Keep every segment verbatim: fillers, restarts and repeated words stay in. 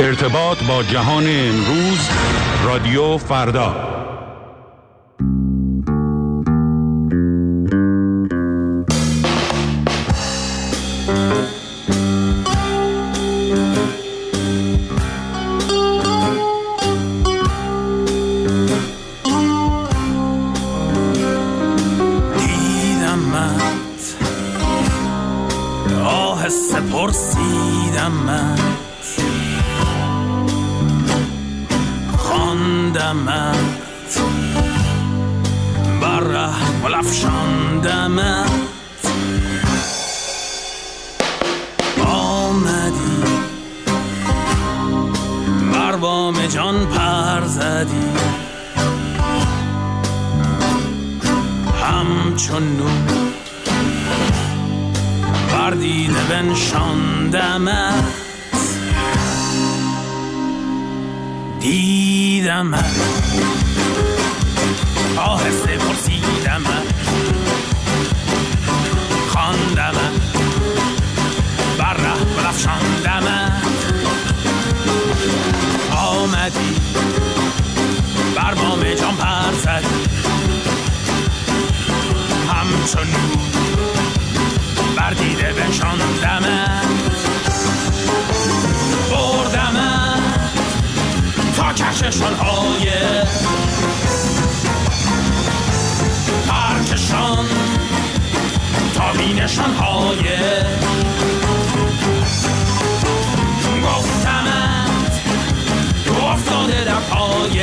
ارتباط با جهان امروز، رادیو فردا. پرسیدمت خواندمت بر رحم افشاندمت آمدی بر بام جان پر زدی همچون نور بر دیده بنشاندمت دیدمت آهسته پرسیدمت خواندمت بر ره برافشاندمت آمدی بر بام جان پر زدی همچون نور بر دیده بنشاندمت بردمت تا کهکشان‌های پرکشان تا بینشان‌های گفتمت تو افتاده در پای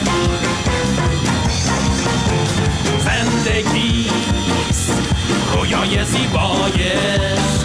زندگیست رویای زیبایش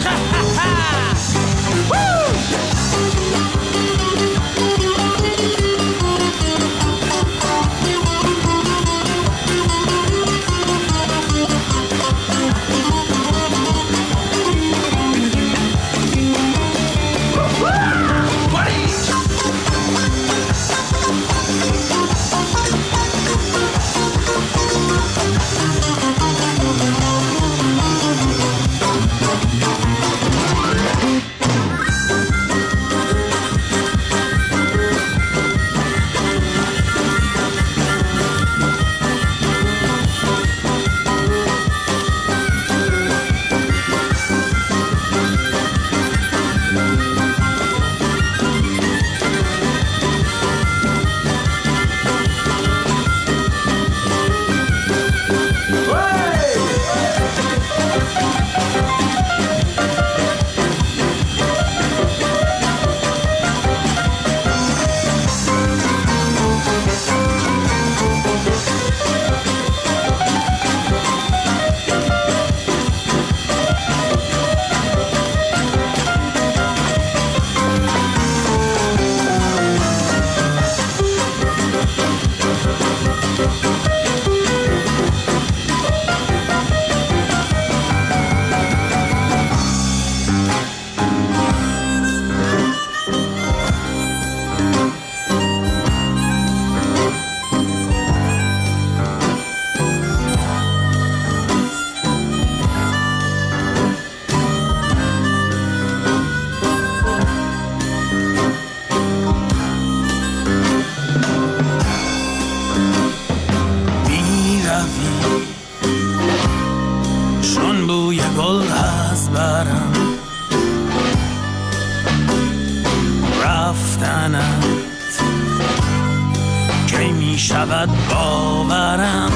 باورم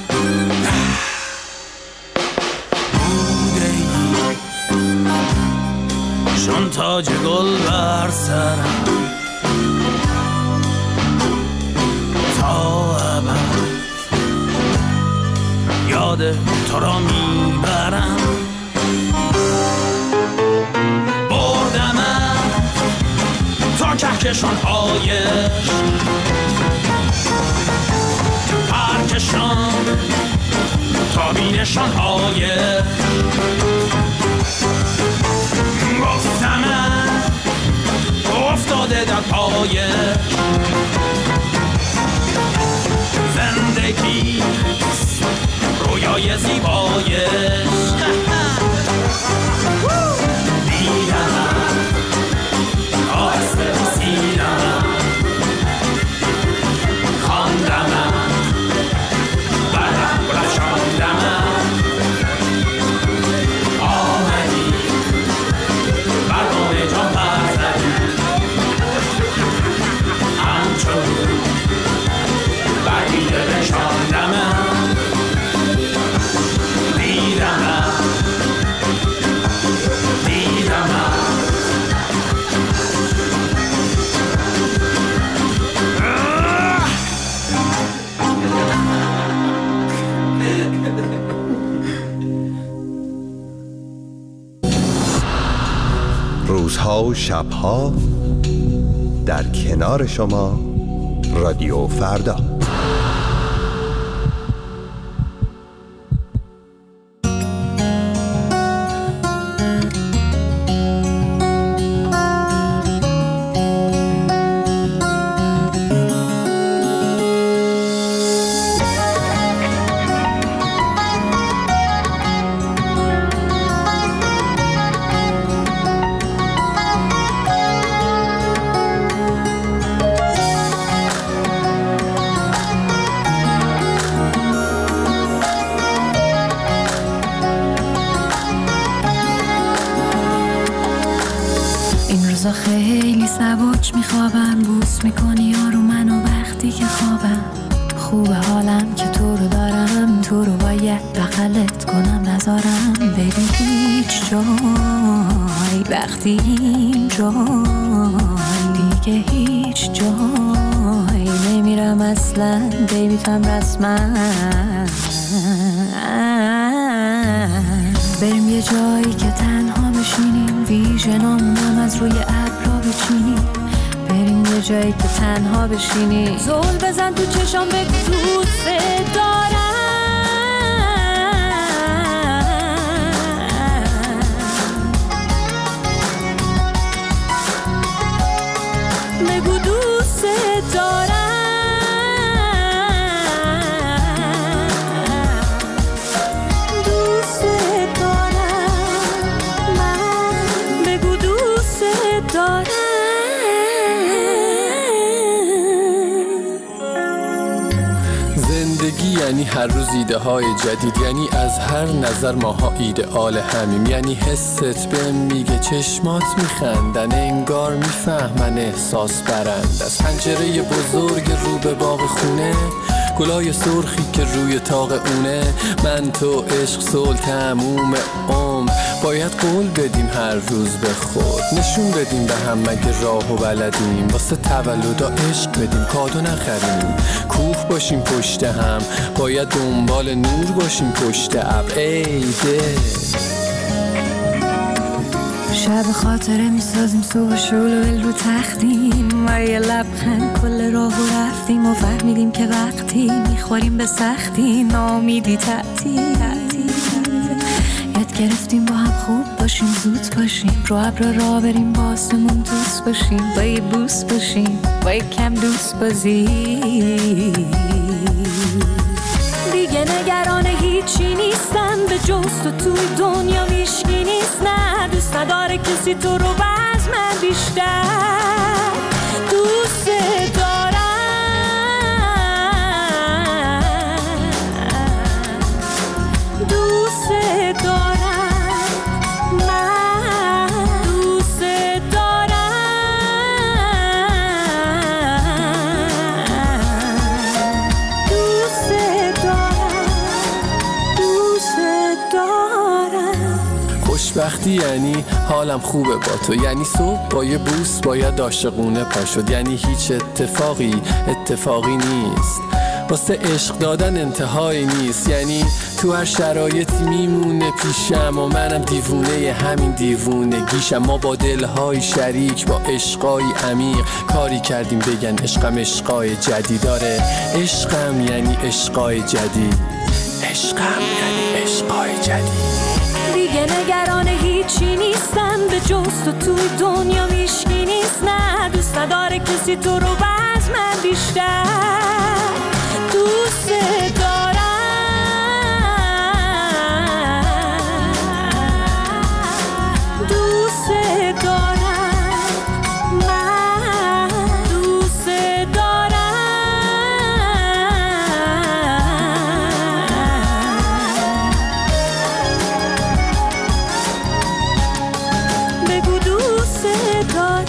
بوده ای چون تاج گل بر سرم تا ابد یاد تو را میبرم بردمت تا کهکشان‌هایش پرکشان تا بینشان‌های گفتمت افتاده در پای زندگیست رویای زیبایش دیدم آهسته رسیدم روزها و شبها در کنار شما رادیو فردا. خیلی سبک میخوابم، بوس میکنی یارو منو وقتی که خوابم. خوبه حالم که تو رو دارم، تو رو باید بغلت کنم نذارم بری هیچ جای. وقتی این جای دیگه هیچ جای نمیرم اصلا، بیبی تم رسما. بریم یه جایی که تنها بشینیم، ویژنامونم از روی ابرا بچینیم. بریم یه جایی که تنها بشینیم، زل بزن تو چشام بگو دوست دارم. بگو دوست دارم. زندگی یعنی هر روز ایده های جدید، یعنی از هر نظر ماها ایدئال همیم. یعنی حست بهم میگه چشمات میخندن، انگار میفهمن احساس برند. از پنجره بزرگ رو به باغ خونه، گلای سرخی که روی طاق اونه. من تو عشق صلح تموم عمر، باید قول بدیم هر روز به خود. نشون بدیم به هم مگه راهو بلدیم، واسه تولدا عشق بدیم کادو نخریم. کوه باشیم پشت هم، باید دنبال نور باشیم پشت ابر. ای ده شب خاطره میسازیم، صبح شلوول رو تختیم و یه لبخند کل راهو رفتیم و فهمیدیم که وقتی میخوریم به سختی نامیدی تعطیل. یاد گرفتیم با هم خوب باشیم، زود باشیم، رو ابر را بریم، با آسمون دوست باشیم، با یه بوس باشیم، با یه کم دوست بازی. دیگه نگران هیچی نیستم، به جز تو توی دنیا هیچکی نیست. نه دوست نداره کسی تو رو باز من بیشتر دوست دارم. دوست دارم، من دوست دارم. دوست دارم، دوست دارم. خوشبختی یعنی حالم خوبه با تو، یعنی صبح با یه بوس باید عاشقونه پا شد. یعنی هیچ اتفاقی اتفاقی نیست، واسه عشق دادن انتهایی نیست. یعنی تو هر شرایطی میمونه پیشم و منم دیوونه همین دیوونگیشم. ما با دلهای شریک، با عشقای عمیق کاری کردیم بگن عشقم عشقای جدید. داره عشقم یعنی عشقای جدید، عشقم یعنی عشقای جدید. دیگه نگران هیچی نیستم، به جز تو توی دنیا هیچکی نیست. نه دوست نداره کسی تو رو باز من بیشتر دوست دارم. دوست دارم، من دوست دارم. بگو دوست دارم.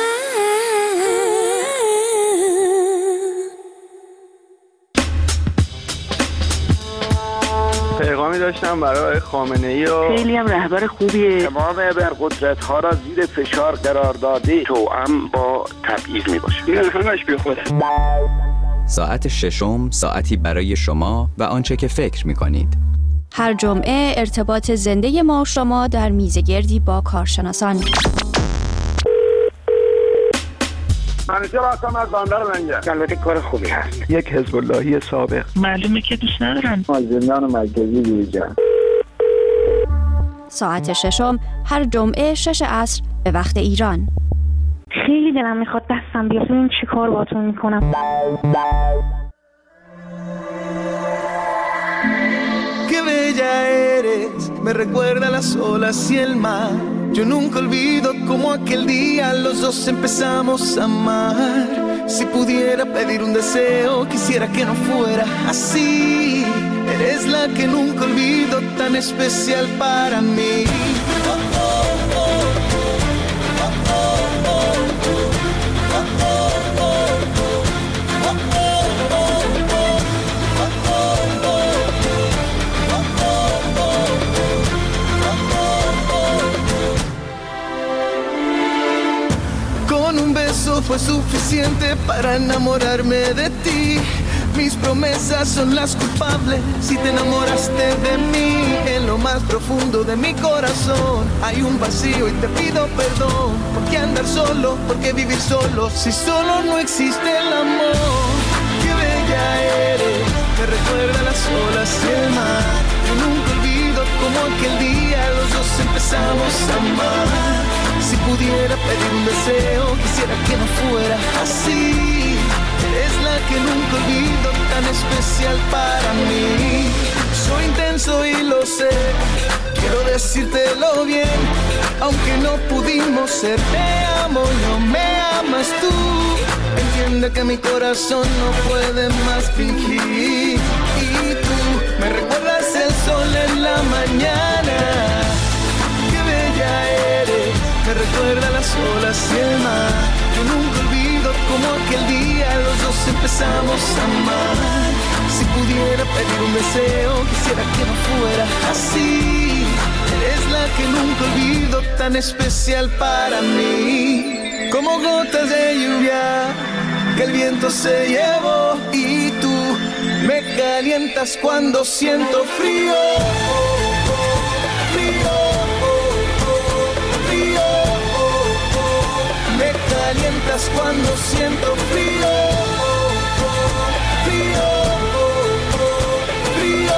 پیغامی داشتم برای خامنه‌ای و خیلی هم رهبر خوبیه، تمام ابرقدرت ها را زیر فشار قرار داده، توأم با تبعیض می باشه. این همش بی خوده. ساعت ششم، ساعتی برای شما و آنچه که فکر می کنید. هر جمعه ارتباط زنده ما و شما در میزگردی با کارشناسان. همیشه راستم از بندر منجر. البته کار خوبی هست. یک حزب اللهی سابق. معلومه که دوست ندارم. از زندان مرکزی بیرون. ساعت ششم هر جمعه شش عصر به وقت ایران. خیلی دلم میخواد دستم بیاد ببین چی کار باهاتون میکنم. Qué bella eres, me recuerda las olas y el mar. Yo nunca olvido como aquel día los dos empezamos a amar. Si pudiera pedir un deseo, quisiera que no fuera así. Eres la que nunca olvido, tan especial para mí. Fue suficiente para enamorarme de ti. Mis promesas son las culpables si te enamoraste de mí. En lo más profundo de mi corazón hay un vacío y te pido perdón. ¿Por qué andar solo? ¿Por qué vivir solo? Si solo no existe el amor. Qué bella eres, me recuerda las olas y el mar. Yo nunca olvido como aquel día los dos empezamos a amar. Si pudiera pedir un deseo, quisiera que no fuera así. Eres la que nunca olvido, tan especial para mí. Soy intenso y lo sé, quiero decírtelo bien. Aunque no pudimos ser, te amo, no me amas tú. Entiende que mi corazón no puede más fingir. Y tú me recuerdas el sol en la mañana. Qué bella eres, me recuerda las olas y el mar. Yo nunca olvido como aquel día los dos empezamos a amar. Si pudiera pedir un deseo, quisiera que no fuera así. Eres la que nunca olvido, tan especial para mí. Como gotas de lluvia que el viento se llevó. Y tú me calientas cuando siento frío. Calientas cuando siento frío, frío, frío.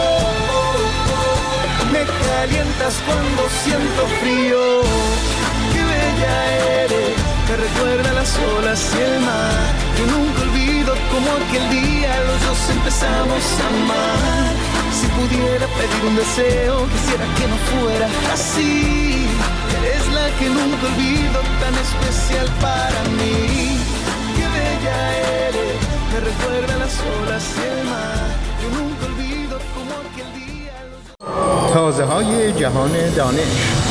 Me calientas cuando siento frío. Qué bella eres, me recuerda las olas y el mar. Yo nunca olvido como aquel día los dos empezamos a amar. Si pudiera pedir un deseo, quisiera que no fuera así. Eres la que nunca olvido, tan especial para mí. Qué bella eres, me recuerda las olas y el mar. Yo nunca olvido como aquel día los... تازه‌های جهان دانش.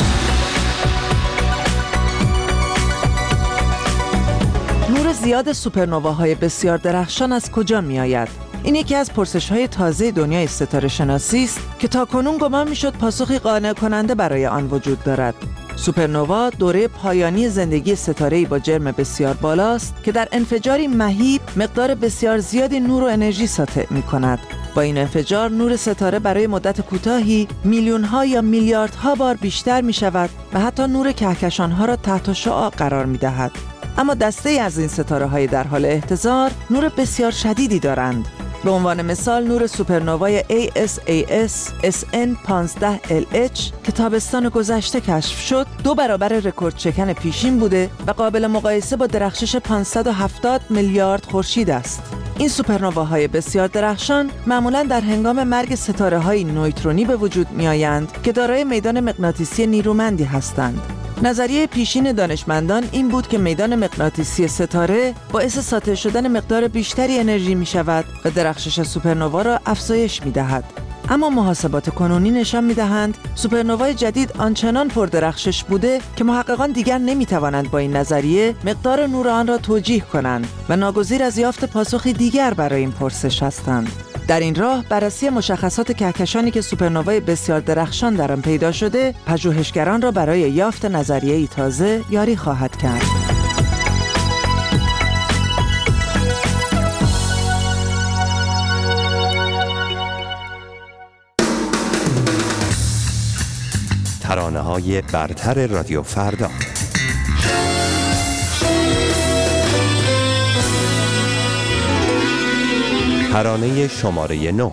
نور زیاد سوپرنواهای بسیار درخشان از کجا می آید؟ این یکی از پرسش‌های تازه دنیای ستاره شناسی است که تاکنون گمان می‌شد پاسخی قانع کننده برای آن وجود دارد. سوپرنوا دوره پایانی زندگی ستاره‌ای با جرم بسیار بالاست که در انفجاری مهیب مقدار بسیار زیادی نور و انرژی ساطع می‌کند. با این انفجار نور ستاره برای مدت کوتاهی میلیون‌ها یا میلیاردها بار بیشتر می‌شود و حتی نور کهکشان‌ها را تحت شعاع قرار می‌دهد. اما دسته‌ای از این ستاره‌های در حال اهتزار نور بسیار شدیدی دارند. به عنوان مثال نور سوپرنوای ای اس ای اس اس ان پانزده ال اچ که تابستان گذشته کشف شد دو برابر رکورد شکن پیشین بوده و قابل مقایسه با درخشش پانصد و هفتاد میلیارد خورشید است. این سوپرنواهای بسیار درخشان معمولاً در هنگام مرگ ستاره‌های نویترونی به وجود می‌آیند که دارای میدان مغناطیسی نیرومندی هستند. نظریه پیشین دانشمندان این بود که میدان مغناطیسی ستاره باعث ساطع شدن مقدار بیشتری انرژی می شود و درخشش سوپرنوا را افزایش می دهد. اما محاسبات کنونی نشان می دهند سوپرنوای جدید آنچنان پردرخشش بوده که محققان دیگر نمی توانند با این نظریه مقدار نور آن را توجیه کنند و ناگزیر از یافت پاسخی دیگر برای این پرسش هستند. در این راه بررسی مشخصات کهکشانی که سوپرنوای بسیار درخشان در آن پیدا شده پژوهشگران را برای یافت نظریه‌ای تازه یاری خواهد کرد. ترانه‌های برتر رادیو فردا. ترانه شماره نه.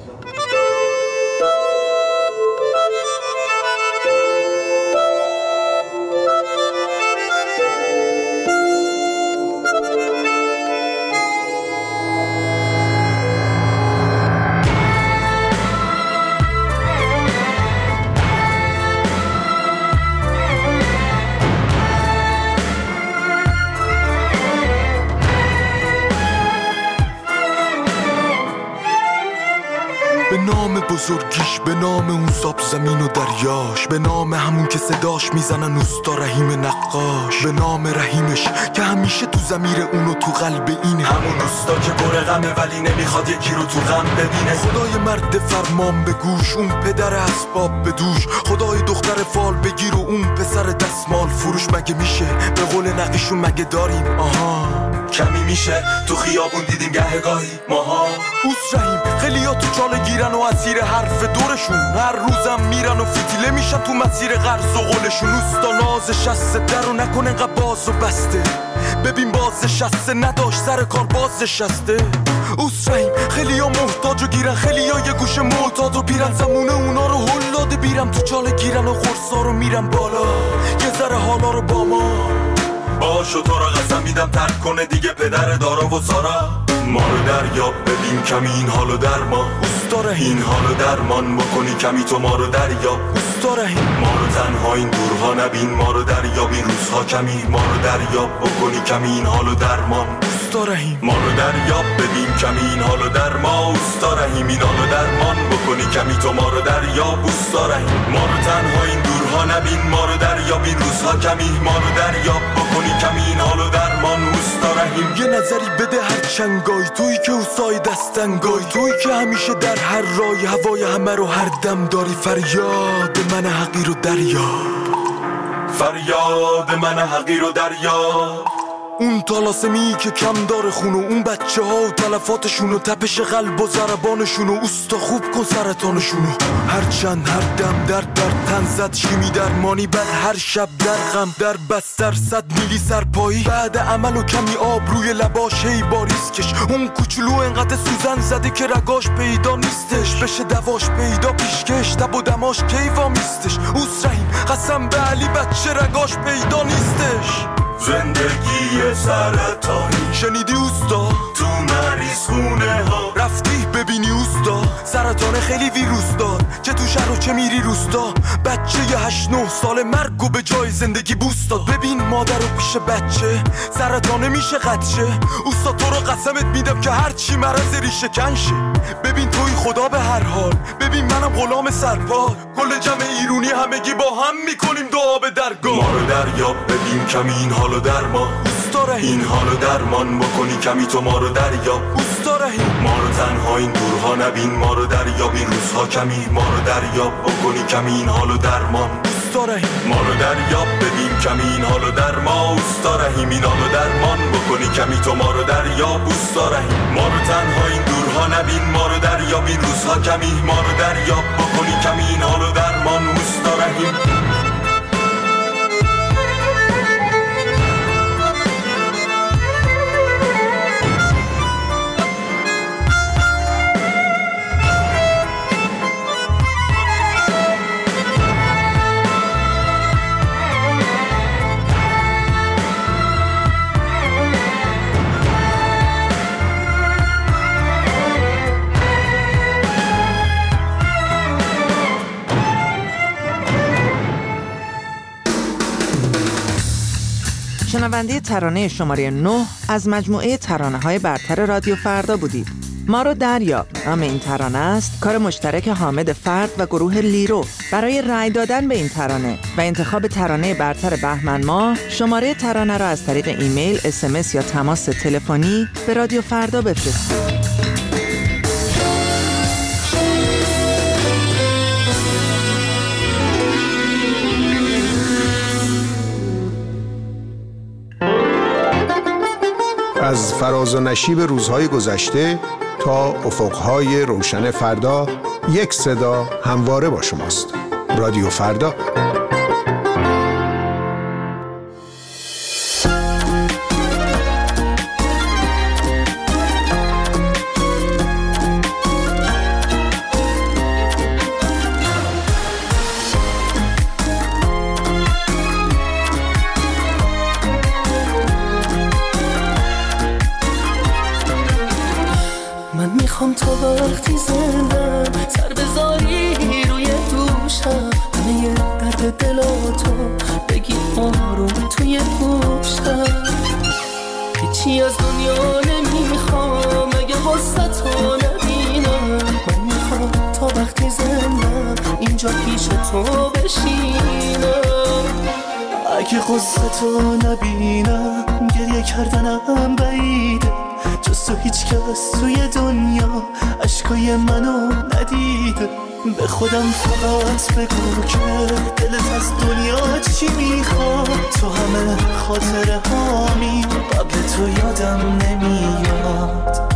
به نام بزرگیش، به نام اون ساب زمین و دریاش، به نام همون که صداش میزنن اوستا رحیم نقاش، به نام رحیمش که همیشه تو ضمیر اونو تو قلب اینه، همون اوستا که پر غمه ولی نمیخواد یکی رو تو غم ببینه. خدای مرد فرمان به گوش، اون پدر اسباب به دوش، خدای دختر فال بگیر و اون پسر دستمال فروش. مگه میشه به قول نقیشون مگه داریم آها کمی میشه تو خیابون دیدیم گهگاهی ماها. اوس رحیم خیلی ها تو چاله گیرن و اسیر حرف دورشون، هر روزم میرن و فتیله میشن تو مسیر قرض و قولشون. اوستا نازش شسته در و نکن انقدر باز و بسته، ببین باز شسته نداشت سر کار باز شسته. اوس رحیم خیلی ها محتاج و گیرن، خیلی ها یه گوشه معتاد و بیرن، زمونه اونا رو هل داده بیرم تو چاله گیرن و خورسا رو میرن بالا یه ذره حالا رو با ما باشو. تو را قسم میدم ترک کنه دیگه پدر دارا و سارا. ما رو دریاب ببین کمی این حالو در ما اوستا رحیم، این حالو درمان بکنی کمی تو ما رو دریاب اوستا رحیم. ما رو تنها این دورها نبین، ما رو دریاب این روزها کمی، ما رو دریاب بکنی کمی این حالو درمان اوستا رحیم. ما رو دریاب ببین کمی این حالو در ما اوستا رحیم، این حالو درمان بکنی کمی تو ما رو دریاب اوستا رحیم. ما رو تنها این دورها نبین، ما رو دریاب این روزها کمی، ما رو دریاب بکنی کمی این حالو درمان اوستا رحیم. یه نظری بده هر چنگای تویی که اوسای دستنگای، تویی که همیشه در هر رای هوای همه رو هر دم داری. فریاد من حقیر و دریا، فریاد من حقیر و دریا. اون طلاسمی که کم داره خونو، اون بچه ها و تلفاتشونو، تپش قلب و ضربانشونو، اوستا خوب کن سرطانشونو. هر چند هر دم در در تن زد شیمی درمانی، بعد هر شب در غم در بستر صد میلی سرپایی. بعد عمل و کمی آب روی لباش هی باریز کش، اون کوچولو انقدر سوزن زده که رگاش پیدا نیستش، بشه دواش پیدا پیشکش تب و دماش کیوا میستش. اوس رحیم قسم به علی بچه رگاش پیدا نیستش. زندگی سرطانی شنیدی اوستا؟ تو مریض خونه ها رفتی ببینی اوستا؟ سرطان خیلی ویروس دار چه تو شهر و چه میری روستا. بچه یه هشت نه سال مرگو به جای زندگی بوست داد. ببین مادر رو پیش بچه سرطانه میشه قدشه. اوستا تو رو قسمت میدم که هرچی مرض ریشه کنشه. ببین توی خدا به هر حال، ببین منم غلام سرپال. کل جمع ایرونی همگی با هم میکنیم دعا به درگاه. ما رو دریاب ببین کمی این حالو در ما اوستا رحیم، این حالو درمان بکنی کمی تو ما رو دریاب اوستا رحیم. ما رو تنها این دورها نبین، ما رو دریاب این روزها کمی، ما رو دریاب بکنی کمی این حالو درمان اوستا رحیم. ما رو دریاب ببین کمی این حالو در ما اوستا رحیم، این حالو درمان بکنی کمی تو ما رو دریاب اوستا رحیم. ما رو تنها این دورها نبین، ما رو دریاب این روزها کمی، ما رو دریاب بکنی کمی این حالو درمان اوستا رحیم. شنونده ترانه شماره نه از مجموعه ترانه‌های برتر رادیو فردا بودید. ما رو دریاب نام این ترانه است، کار مشترک حامد فرد و گروه لیرو. برای رأی دادن به این ترانه و انتخاب ترانه برتر بهمن ماه، شماره ترانه را از طریق ایمیل، اس ام اس یا تماس تلفنی به رادیو فردا بفرستید. از فراز و نشیب روزهای گذشته تا افقهای روشن فردا، یک صدا همواره با شماست. رادیو فردا. وقتی زندم سر بذاری روی دوشم، همه درد دلاتو بگی آروم توی گوشم. هیچی از دنیا نمیخوام اگه قصتو نبینم، من میخوام تا وقتی زندم اینجا پیش تو بشینم. اگه قصتو نبینم گریه کردنم بعیده، جز تو هیچ کس توی دنیا عشقای منو ندیده. به خودم فقط بگو که دلت از دنیا چی میخواد، تو همه خاطره هامی قبل تو یادم نمیاد.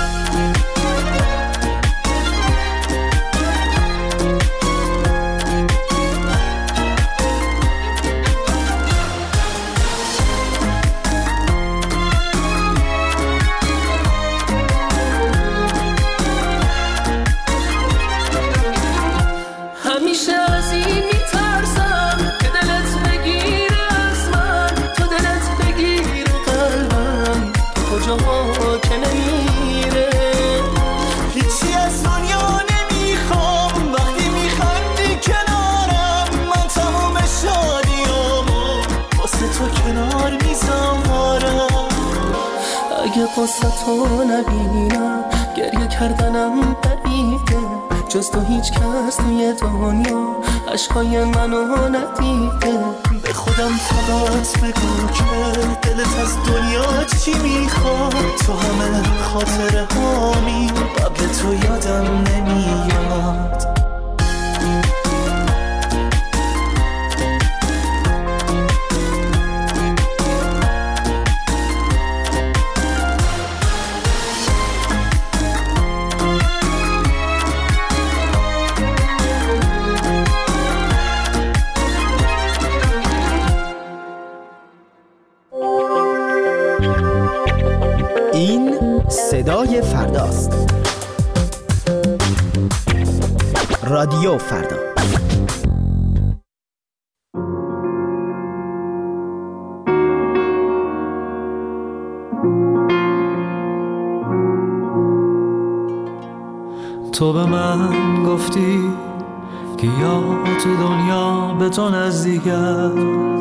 قصتو نبینم گریه کردنم بعیده، جز تو هیچ کس توی دنیا عشقای منو ندیده. به خودم فقط بگو که دلت از دنیا چی میخواد، تو همه خاطره هامی قبل تو یادم نمیاد. صدای فرداست. رادیو فردا. تو به من گفتی که یا تو دنیا به تو نزدیکم،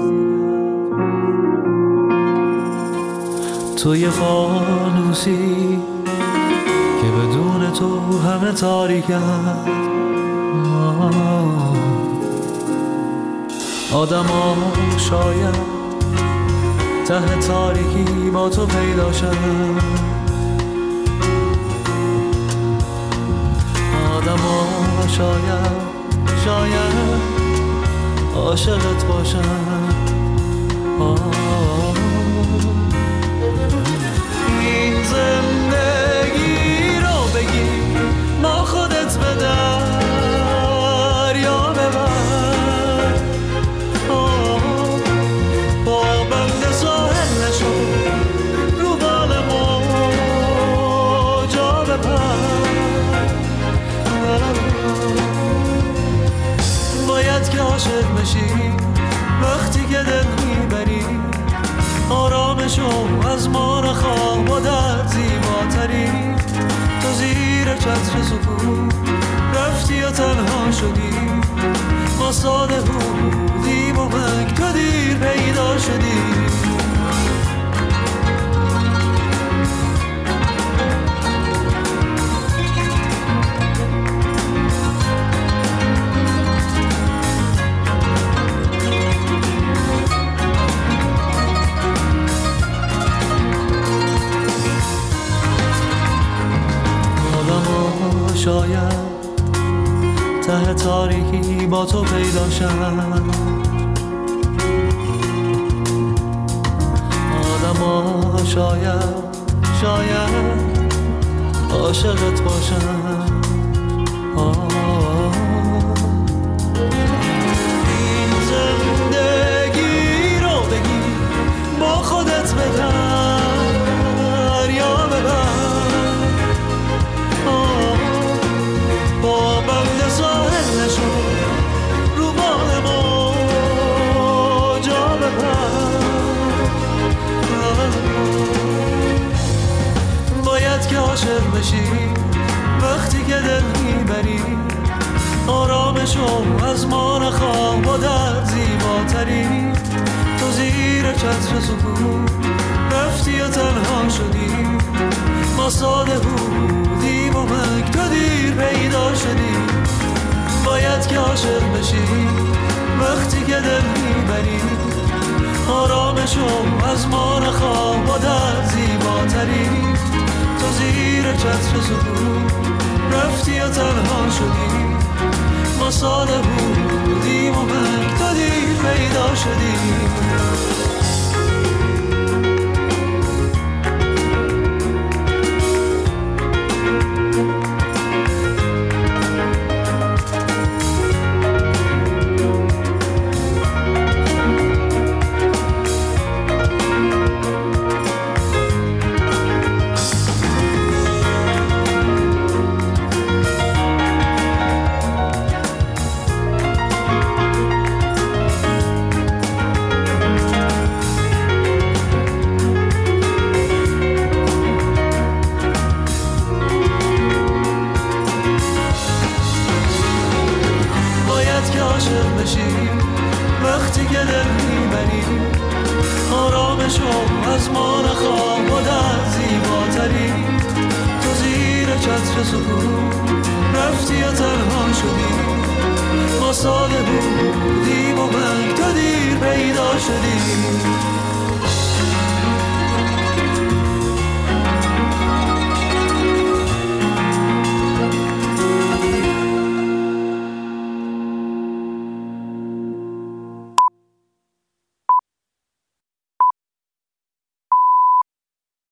تو یه فانوسی که بدون تو همه تاریکم. آدم ها شاید ته تاریکی با تو پیدا شد، آدم ها شاید شاید عاشقت باشن. این زندگی رو بگی ما خودت به دریا ببر، با بند ساحل نشو رو بال موجا ببر. باید که عاشق بشی وقتی که دل میبری، آرامشو از ما نخواه با در زیباتری. تو زیر چتر سکون رفتی و تنها شدی، ما ساده بودیم و من تو دیر پیدا شدی. شاید ته تاریکی با تو پیدا شد، آدم ها شاید شاید عاشقت باشن. این زندگی رو بگی با خودت به دریا ببر، با بند ساحل نشو رو بال موجا ببر. باید که عاشق بشی وقتی که دل میبری آرامشو از ما نخواه با در زیباتری تو زیر چتر سکوت رفتی و تنها شدی ما ساده بودیم و مگ تو دیر پیدا شدی باید که عاشق بشی وقتی که دل میبری آرامشو از ما نخواه با در زیباتری تو زیر چتر سکوت رفتی و تنها شدی ما ساده بودیم و مگ تو دیر پیدا شدی وقتی که دل میبری آرامشو از ما نخواه با در زیباتری تو زیر چتر سکوت رفتی و تنها شدی ما ساده بودیم و مگ تو دیر پیدا شدی